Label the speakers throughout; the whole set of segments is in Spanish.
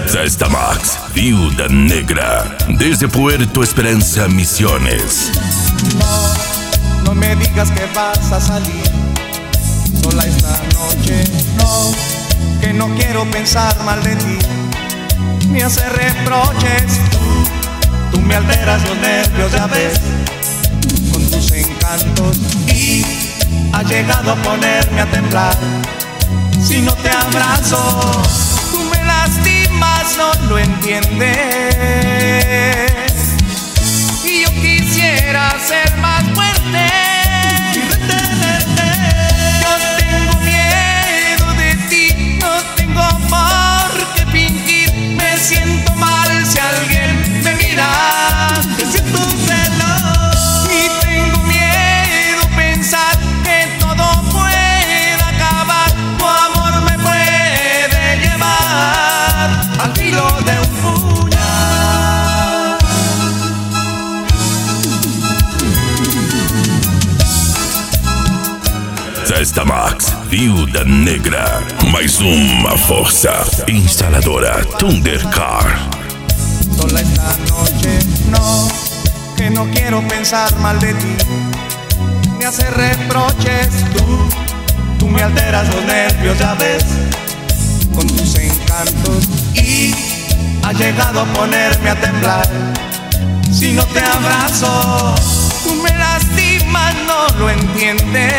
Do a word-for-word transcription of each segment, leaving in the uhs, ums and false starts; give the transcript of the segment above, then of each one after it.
Speaker 1: Sexta Max, Viuda Negra, desde Puerto Esperanza, Misiones.
Speaker 2: No, no me digas que vas a salir sola esta noche, no, que no quiero pensar mal de ti, me hace reproches, tú, tú me alteras los nervios, ya ves, con tus encantos y has llegado a ponerme a temblar, si no te abrazo, tú me lastimas, no lo entiendes, y yo quisiera ser más fuerte y retenerte. Yo tengo miedo de ti, no tengo por qué fingir, me siento mal si alguien me mira, te siento celos y tengo miedo pensar que todo puede acabar, tu amor me puede llevar al filo de un puñal.
Speaker 1: Sexta Max, Viuda Negra, mais uma força. Instaladora Thundercar.
Speaker 2: Sola esta noche, no, que no quiero pensar mal de ti, me hace reproches, tú, tú me alteras los nervios, ya ves, con tus encantos y has llegado a ponerme a temblar, si no te abrazo, tú me lastimas, no lo entiendes,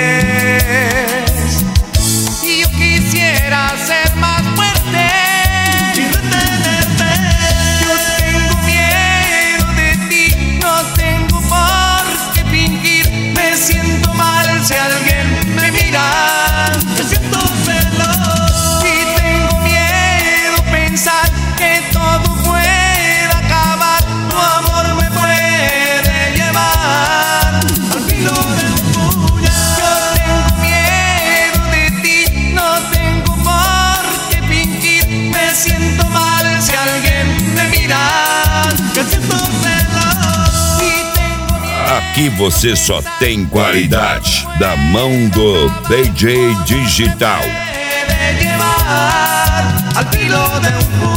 Speaker 2: y yo quisiera ser más fuerte y retenerte. Yo tengo miedo de ti, no tengo por qué fingir, me siento mal si alguien me mira, me siento celos y tengo miedo pensar que todo puede acabar, tu amor me puede llevar al filo de un puñal. Yo tengo miedo de ti, no tengo por qué fingir, me siento mal si alguien me mira, me siento celos y tengo miedo.
Speaker 3: Aqui você só tem qualidade da mão do D J Digital.
Speaker 2: Puede llevar al filo de un puñal.